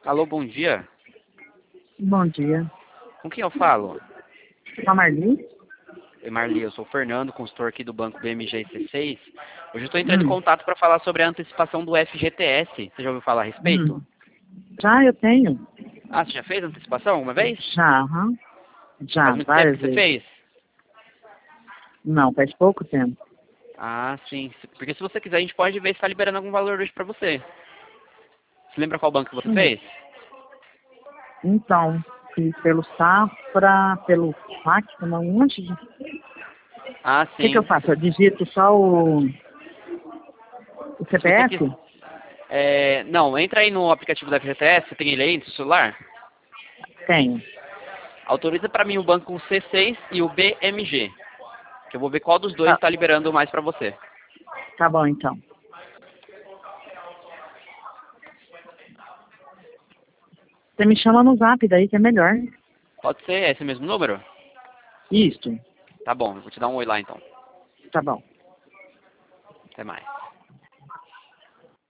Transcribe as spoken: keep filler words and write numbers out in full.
Alô, bom dia. Bom dia. Com quem eu falo? Com a Marli? Oi, Marli, eu sou o Fernando, consultor aqui do Banco B M G C seis. Hoje eu estou entrando em Hum, contato para falar sobre a antecipação do F G T S. Você já ouviu falar a respeito? hum. Já eu tenho. Ah, você já fez a antecipação alguma vez? Já, aham. Faz Já, muito tempo várias que você vezes. fez? Não, faz pouco tempo. Ah, sim. Porque se você quiser, a gente pode ver se está liberando algum valor hoje para você. Você lembra qual banco que você Hum. fez? Então, fiz pelo Safra, pelo F A C, um monte de... O Ah, que que eu sim. faço? Eu digito só o, o Se você C P F? quiser... É... Não, entra aí no aplicativo da F G T S, você tem ele aí no seu celular? Tenho. Autoriza para mim o banco com o C seis e o B M G. Que eu vou ver qual dos dois Tá, está liberando mais para você. tá bom, então. Você me chama no Zap daí que é melhor. Pode ser esse mesmo número? Isso. Tá bom, eu vou te dar um oi lá então. Tá bom. Até mais.